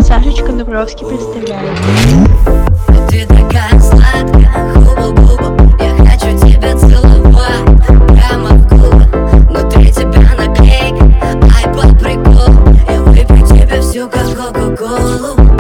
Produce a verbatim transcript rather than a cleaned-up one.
Сашечка Дубровский представляет. Ты такая сладкая, хубу-бубу, я хочу тебя целовать прямо в губы. Внутри тебя наклейка, ай, по приколу, я выпью тебе всю, как кока-колу.